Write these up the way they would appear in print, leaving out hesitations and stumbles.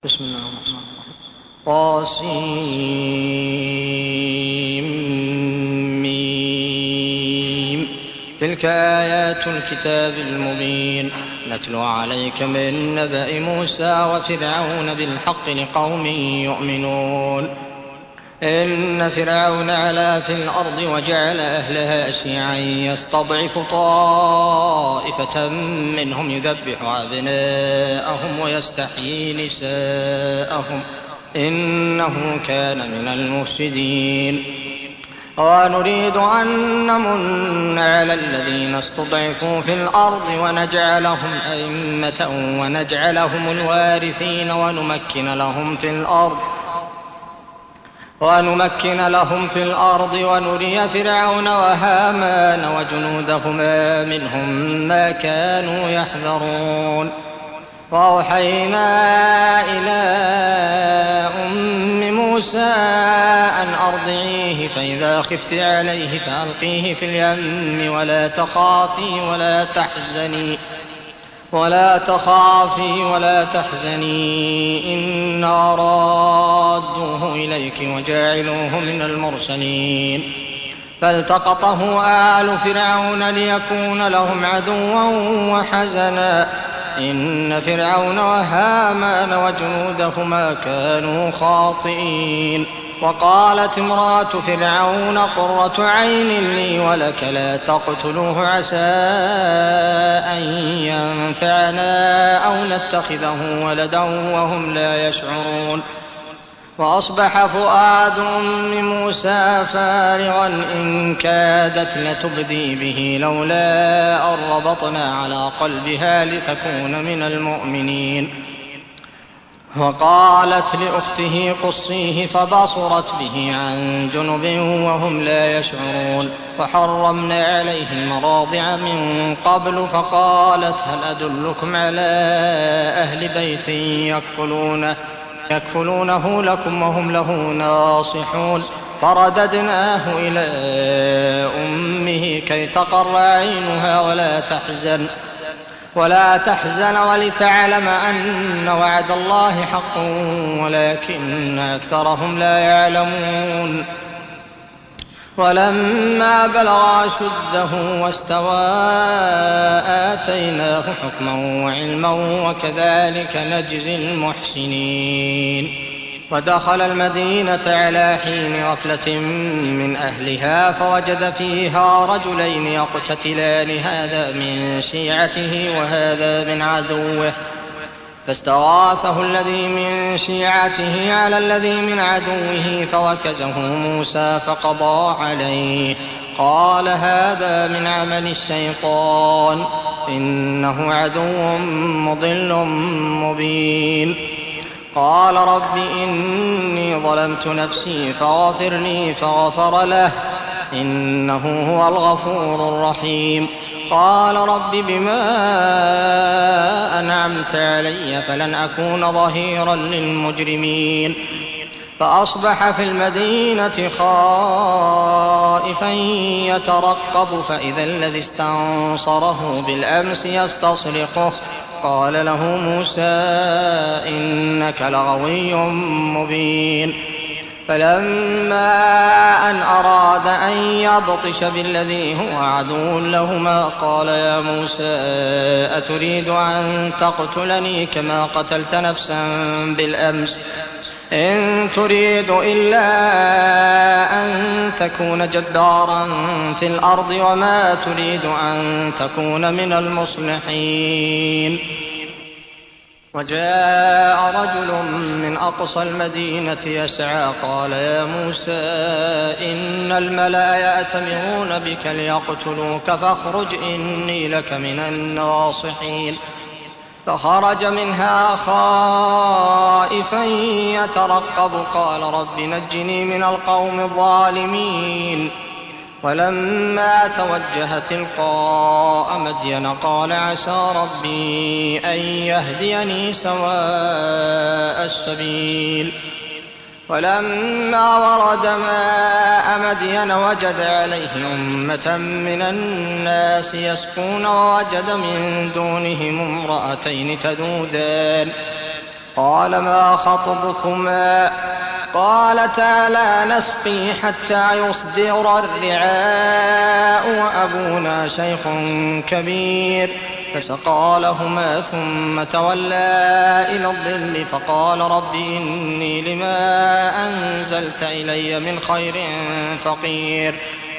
بسم الله الرحمن الرحيم. طاسيم. تلك آيات الكتاب المبين نتلو عليك من نبأ موسى وفرعون بالحق لقوم يؤمنون. إن فرعون علا في الأرض وجعل أهلها شيعا يستضعف طائفة منهم يذبح أبناءهم ويستحيي نساءهم إنه كان من المفسدين. ونريد أن نمن على الذين استضعفوا في الأرض ونجعلهم أئمة ونجعلهم الوارثين ونمكن لهم في الأرض ونري فرعون وهامان وجنودهما منهم ما كانوا يحذرون. وأوحينا إلى أم موسى أن أرضعيه فإذا خفت عليه فألقيه في اليم ولا تخافي ولا تحزني إنا رادوه إليك وجاعلوه من المرسلين. فالتقطه آل فرعون ليكون لهم عدوا وحزنا إن فرعون وهامان وجنودهما كانوا خاطئين. وقالت امرأة فرعون قرة عين لي ولك لا تقتلوه عسى أن ينفعنا أو نتخذه ولدا وهم لا يشعرون. وأصبح فؤاد أم موسى فارغا إن كادت لتبدي به لولا أن ربطنا على قلبها لتكون من المؤمنين. وقالت لأخته قصيه فبصرت به عن جنب وهم لا يشعرون. وحرمنا عليه المراضع من قبل فقالت هل أدلكم على أهل بيت يكفلونه لكم وهم له ناصحون. فرددناه إلى أمه كي تقر عينها ولا تحزن ولتعلم أن وعد الله حق ولكن أكثرهم لا يعلمون. ولما بلغ أشده واستوى آتيناه حكما وعلما وكذلك نجزي المحسنين. ودخل المدينة على حين غفلة من أهلها فوجد فيها رجلين يقتتلان هذا من شيعته وهذا من عدوه فاستغاثه الذي من شيعته على الذي من عدوه فوكزه موسى فقضى عليه. قال هذا من عمل الشيطان إنه عدو مضل مبين. قال رب إني ظلمت نفسي فاغفر لي فغفر له إنه هو الغفور الرحيم. قال رب بما أنعمت علي فلن أكون ظهيرا للمجرمين. فأصبح في المدينة خائفا يترقب فإذا الذي استنصره بالأمس يستصرخه. قال له موسى إنك لغوي مبين. فلما أن أراد أن يبطش بالذي هو عدو لهما قال يا موسى أتريد أن تقتلني كما قتلت نفسا بالأمس إن تريد إلا أن تكون جبارا في الأرض وما تريد أن تكون من المصلحين. وجاء رجل من أقصى المدينة يسعى قال يا موسى إن الملأ يأتمرون بك ليقتلوك فاخرج إني لك من الناصحين. فخرج منها خائفا يترقب قال رب نجني من القوم الظالمين. ولما توجه تلقاء مدين قال عسى ربي أن يهديني سواء السبيل. ولما ورد ماء مدين وجد عليه أمة من الناس يسقون ووجد من دونهم امرأتين تذودان قال ما خطبكما؟ قالتا لا نسقي حتى يصدر الرعاء وأبونا شيخ كبير. فسقى لهما ثم تولى إلى الظل فقال رب إني لما أنزلت إلي من خير فقير.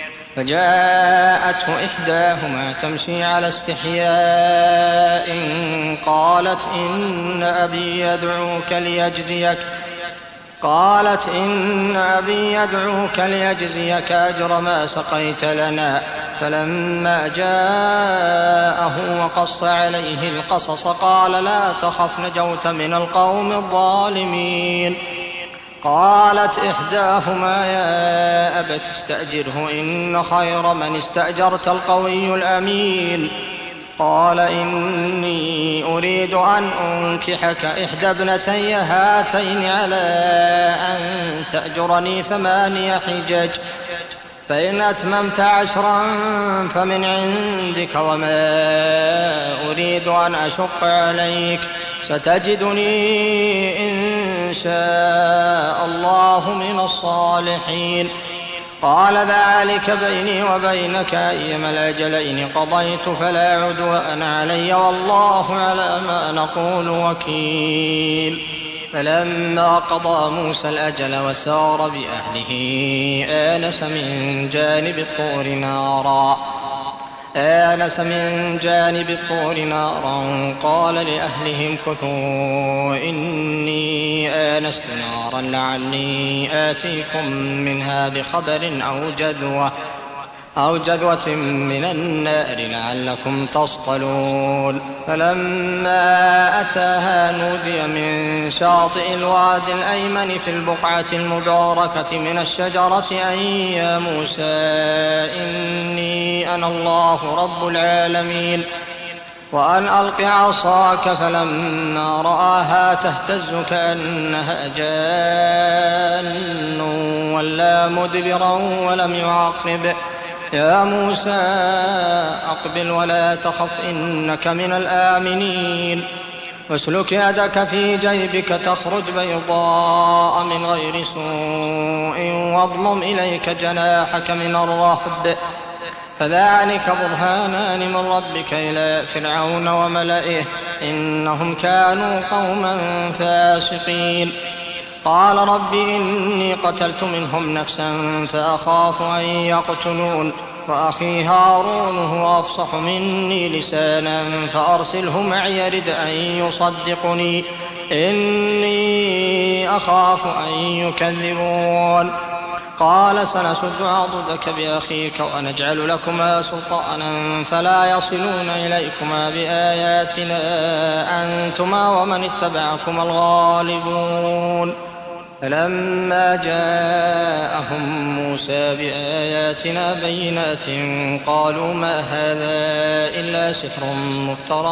فجاءته إحداهما تمشي على استحياء قالت إن أبي يدعوك ليجزيك أجر ما سقيت لنا. فلما جاءه وقص عليه القصص قال لا تخف نجوت من القوم الظالمين. قالت إحداهما يا أبت استأجره إن خير من استأجرت القوي الأمين. قال إني أريد أن أنكحك إحدى ابنتي هاتين على أن تأجرني 8 حجج فإن أتممت 10 فمن عندك وما أريد أن أشق عليك ستجدني إن شاء الله من الصالحين. قال ذلك بيني وبينك أيما الأجلين قضيت فلا عدوان علي والله على ما نقول وكيل. فلما قضى موسى الأجل وسار بأهله آنس من جانب الطور نارا قال لأهلهم كثوا إني آنست نارا لعلي آتيكم منها بخبر أو جذوة من النار لعلكم تصطلون. فلما أتاها نودي من شاطئ الوادي الأيمن في البقعة المباركة من الشجرة أن يا موسى إني أنا الله رب العالمين وأن ألق عصاك. فلما رآها تهتز كأنها جان ولا مدبرا ولم يعقب. يا موسى أقبل ولا تخف إنك من الآمنين. واسلك يدك في جيبك تخرج بيضاء من غير سوء واضمم إليك جناحك من الرهب فذلك برهانان من ربك إلى فرعون وملئه إنهم كانوا قوما فاسقين. قال رب إني قتلت منهم نفسا فأخاف أن يقتلون وأخي هارون هو أفصح مني لسانا فأرسله معي يرد أن يصدقني إني أخاف أن يكذبون. قال سنشد عضدك بأخيك ونجعل لكما سلطانا فلا يصلون إليكما بآياتنا أنتما ومن اتبعكما الغالبون. فلما جاءهم موسى بآياتنا بينات قالوا ما هذا إلا سحر مفترى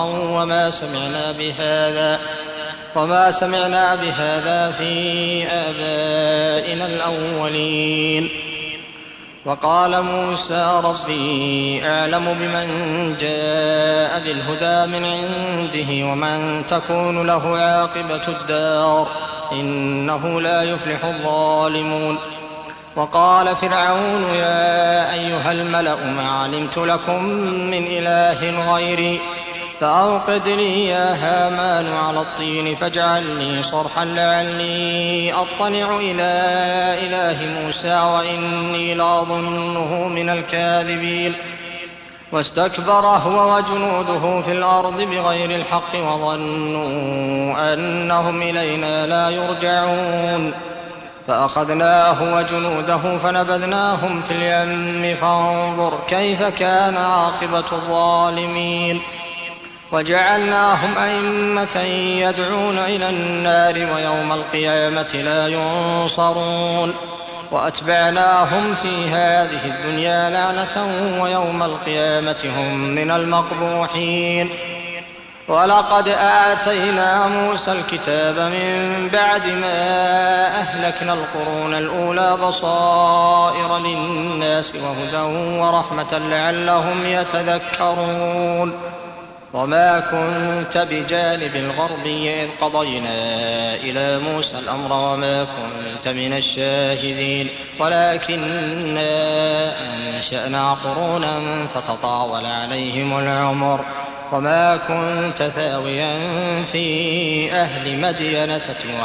وما سمعنا بهذا في آبائنا الأولين. وقال موسى ربي أعلم بمن جاء بالهدى من عنده ومن تكون له عاقبة الدار إنه لا يفلح الظالمون. وقال فرعون يا أيها الملأ ما علمت لكم من إله غيري فأوقد لي يا هامان على الطين فاجعل لي صرحا لعلي أطلع إلى إله موسى وإني لأظنه من الكاذبين. واستكبر هو وجنوده في الأرض بغير الحق وظنوا أنهم إلينا لا يرجعون. فأخذناه وجنوده فنبذناهم في اليم فانظر كيف كان عاقبة الظالمين. وجعلناهم أئمة يدعون إلى النار ويوم القيامة لا ينصرون. وأتبعناهم في هذه الدنيا لعنة ويوم القيامة هم من المقبوحين. ولقد آتينا موسى الكتاب من بعد ما أهلكنا القرون الأولى بصائر للناس وهدى ورحمة لعلهم يتذكرون. وما كنت بجانب الغربي إذ قضينا إلى موسى الأمر وما كنت من الشاهدين ولكننا أنشأنا قرونا فتطاول عليهم العمر وما كنت ثاويا في أهل مدين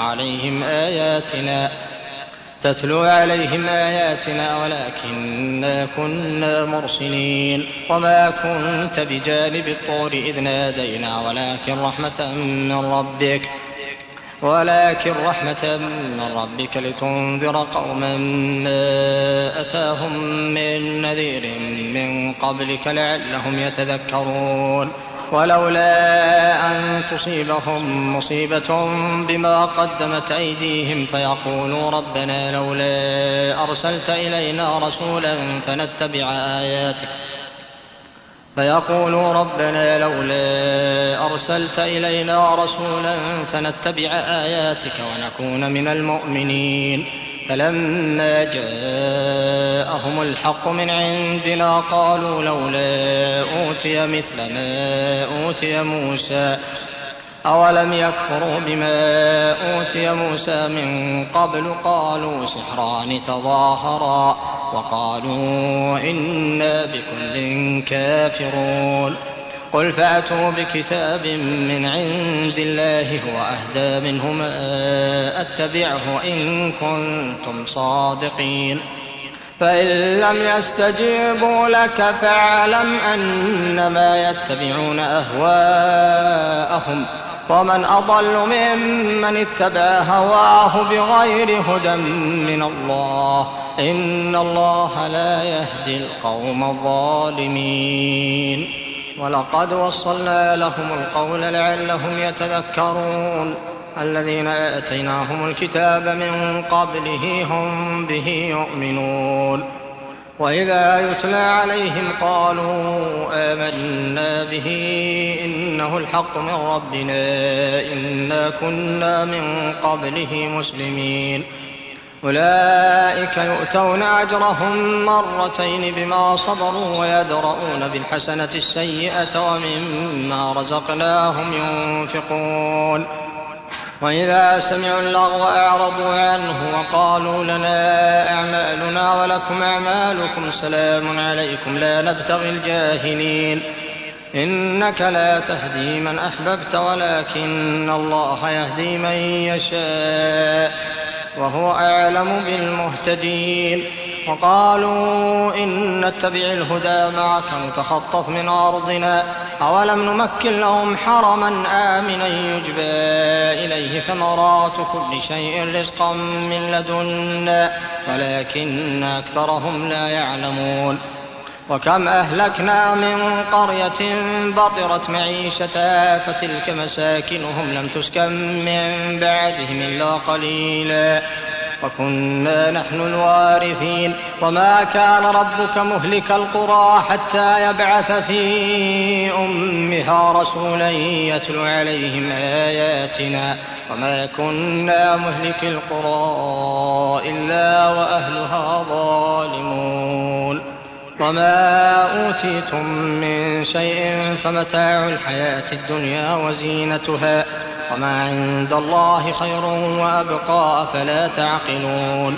تتلو عليهم آياتنا ولكننا كنا مرسلين وما كنت بجانب الطور إذ نادينا ولكن رحمة من ربك لتنذر قوما ما أتاهم من نذير من قبلك لعلهم يتذكرون ولولا أن تصيبهم مصيبة بما قدمت أيديهم فيقولوا ربنا لولا أرسلت إلينا رسولا فنتبع آياتك ونكون من المؤمنين فلما جاءهم الحق من عندنا قالوا لولا أوتي مثل ما أوتي موسى أولم يكفروا بما أوتي موسى من قبل قالوا سحران تظاهرا وقالوا إنا بكل كافرون قل فأتوا بكتاب من عند الله هو أهدى منهما أتبعه إن كنتم صادقين فإن لم يستجيبوا لك فاعلم أنما يتبعون أهواءهم ومن أضل ممن اتبع هواه بغير هدى من الله إن الله لا يهدي القوم الظالمين ولقد وصلنا لهم القول لعلهم يتذكرون الذين آتيناهم الكتاب من قبله هم به يؤمنون وإذا يتلى عليهم قالوا آمنا به إنه الحق من ربنا إنا كنا من قبله مسلمين أولئك يؤتون أجرهم مرتين بما صبروا ويدرؤون بالحسنة السيئة ومما رزقناهم ينفقون وإذا سمعوا اللغو أعرضوا عنه وقالوا لنا أعمالنا ولكم أعمالكم سلام عليكم لا نبتغي الجاهلين إنك لا تهدي من أحببت ولكن الله يهدي من يشاء وهو أعلم بالمهتدين وقالوا إن نتبع الهدى معك نتخطف من أرضنا أولم نمكن لهم حرما آمنا يجبى إليه ثمرات كل شيء رزقا من لدنا ولكن أكثرهم لا يعلمون وكم أهلكنا من قرية بطرت معيشتها فتلك مساكنهم لم تسكن من بعدهم إلا قليلا وكنا نحن الوارثين وما كان ربك مهلك القرى حتى يبعث في أمها رسولا يتلو عليهم آياتنا وما كنا مهلك القرى إلا وأهلها ظالمون وما أوتيتم من شيء فمتاع الحياة الدنيا وزينتها وما عند الله خير وأبقى أفلا تعقلون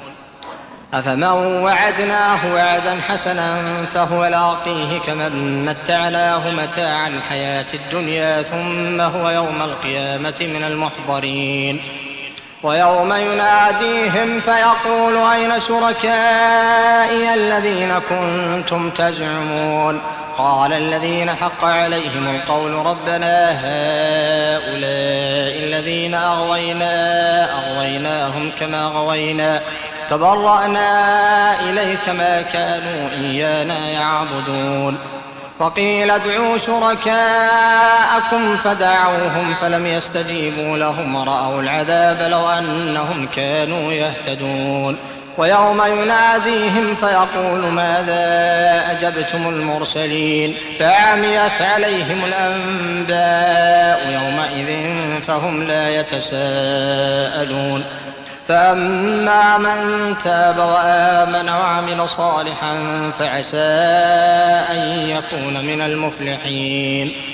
أفمن وعدناه وعدا حسنا فهو لاقيه كمن متعناه متاع الحياة الدنيا ثم هو يوم القيامة من المحضرين ويوم يناديهم فيقول أين شركائي الذين كنتم تزعمون قال الذين حق عليهم القول ربنا هؤلاء الذين أغويناهم كما غوينا تبرأنا إليك ما كانوا إيانا يعبدون وقيل ادعوا شركاءكم فدعوهم فلم يستجيبوا لهم ورأوا العذاب لو أنهم كانوا يهتدون ويوم يناديهم فيقول ماذا أجبتم المرسلين فعميت عليهم الأنباء يومئذ فهم لا يتساءلون فأما من تاب وآمن وعمل صالحا فعسى أن يكون من المفلحين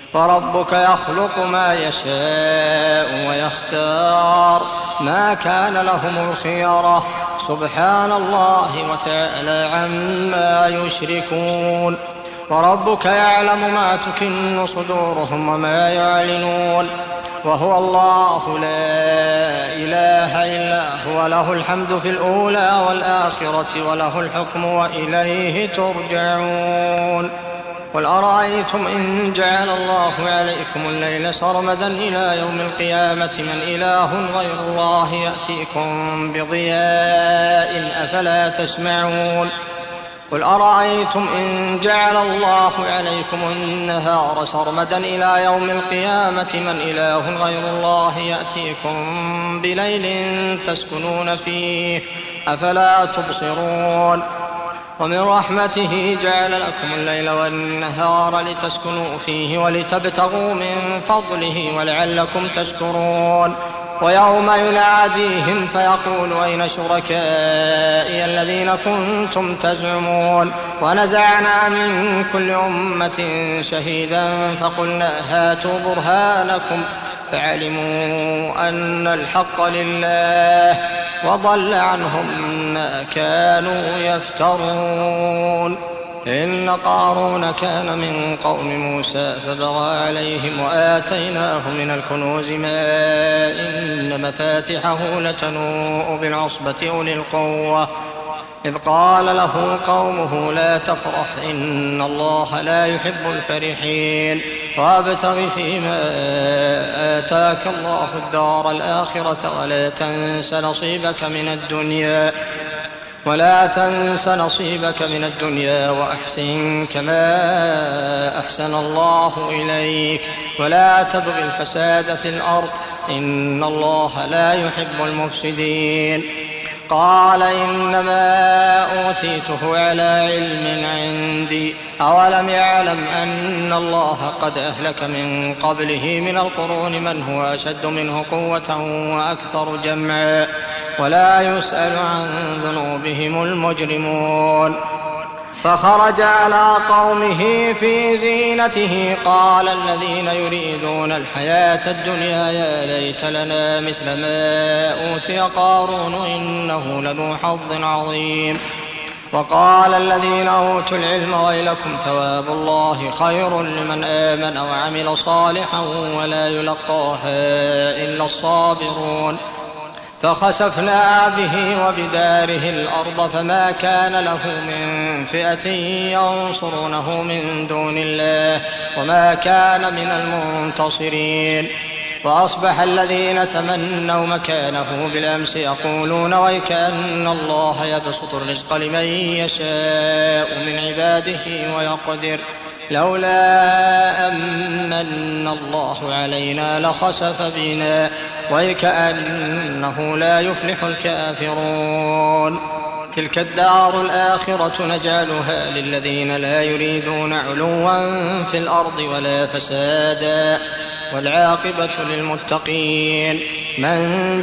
وربك يخلق ما يشاء ويختار ما كان لهم الخيرة سبحان الله وتعالى عما يشركون وربك يعلم ما تكن صدورهم وما يعلنون وهو الله لا إله إلا هو له الحمد في الأولى والآخرة وله الحكم وإليه ترجعون قل أرأيتم إن جعل الله عليكم الليل سرمدا إلى يوم القيامة من إله غير الله يأتيكم بضياء أفلا تسمعون قل أرأيتم إن جعل الله عليكم النهار سرمدا إلى يوم القيامة من إله غير الله يأتيكم بليل تسكنون فيه أفلا تبصرون ومن رحمته جعل لكم الليل والنهار لتسكنوا فيه ولتبتغوا من فضله ولعلكم تشكرون ويوم يناديهم فيقول أين شركائي الذين كنتم تزعمون ونزعنا من كل أمة شهيدا فقلنا هاتوا برهانكم فعلموا أن الحق لله وضل عنهم ما كانوا يفترون إن قارون كان من قوم موسى فبغى عليهم وآتيناه من الكنوز ما إن مفاتحه لتنوء بالعصبة أولي القوة إذ قال له قومه لا تفرح إن الله لا يحب الفرحين وابتغ فيما آتاك الله الدار الآخرة ولا تنس نصيبك من الدنيا وأحسن كما أحسن الله إليك ولا تبغ الفساد في الأرض إن الله لا يحب المفسدين قال إنما أوتيته على علم عندي أولم يعلم أن الله قد أهلك من قبله من القرون من هو أشد منه قوة وأكثر جمعا ولا يسأل عن ذنوبهم المجرمون فخرج على قومه في زينته قال الذين يريدون الحياة الدنيا يا ليت لنا مثل ما أوتي قارون إنه لذو حظ عظيم وقال الذين أوتوا العلم ويلكم ثواب الله خير لمن آمن وعمل صالحا ولا يلقاها إلا الصابرون فخسفنا به وبداره الأرض فما كان له من فئة ينصرونه من دون الله وما كان من المنتصرين وأصبح الذين تمنوا مكانه بالأمس يقولون ويكأن الله يبسط الرزق لمن يشاء من عباده ويقدر لولا أمن الله علينا لخسف بنا ويكأنه لا يفلح الكافرون تلك الدار الآخرة نجعلها للذين لا يريدون علوا في الأرض ولا فسادا والعاقبة للمتقين من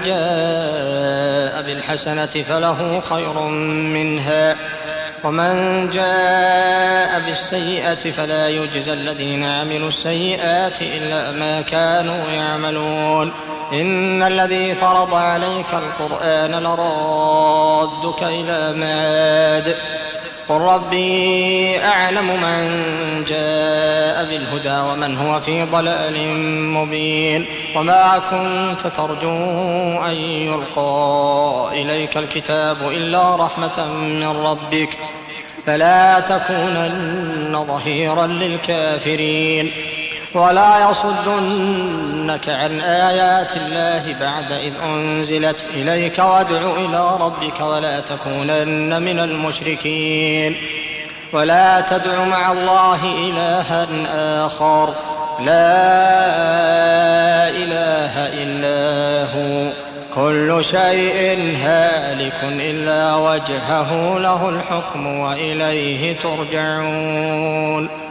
جاء بالحسنة فله خير منها ومن جاء بالسيئة فلا يجزى الذين عملوا السيئات إلا ما كانوا يعملون إن الذي فرض عليك القرآن لرادك إلى معاد قل ربي أعلم من جاء بالهدى ومن هو في ضلال مبين وما كنت ترجو أن يلقى إليك الكتاب إلا رحمة من ربك فلا تكونن ظهيرا للكافرين ولا يصدنك عن آيات الله بعد إذ أنزلت إليك وادع إلى ربك ولا تكونن من المشركين ولا تدع مع الله إلها آخر لا إله إلا هو كل شيء هالك إلا وجهه له الحكم وإليه ترجعون